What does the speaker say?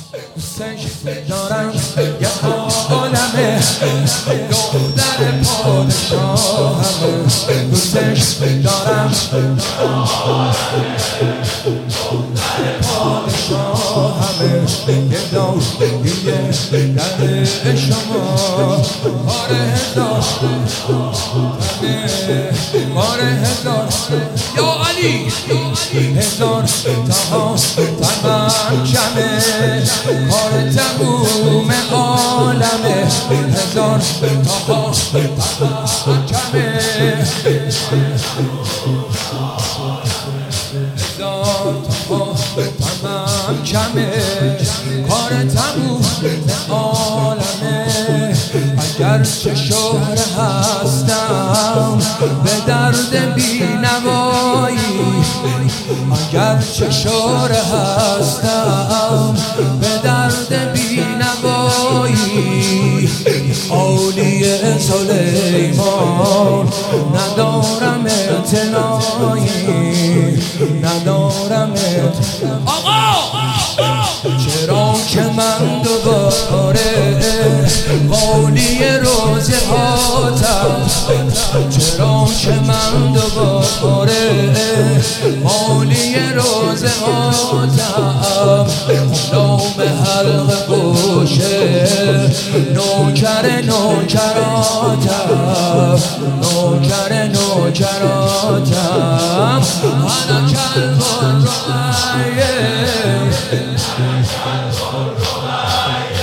دوستش دارم یه عالمه دختر پادشاهمه دوستش دارم پادشاهمه یه داویه در شما باره هزار باره هزار یا علی هزار تاها تمام کمه کار تموم عالمه هزار تاها تمام کمه هزار تاها تمام کمه کار تموم عالمه اگر چه شهره هستم به درد بینوایی اگر چه شهره هستم به درد بینوایی اولیه سلیمان ندارم اعتنایی ندارم آقا چرا که من دوباره قولی روزه هاتم چرا که من دوباره قولی روزه هاتم نام حلق گوشه نوکر نوکراتم نوکر نوکراتم انا کلب الرعیه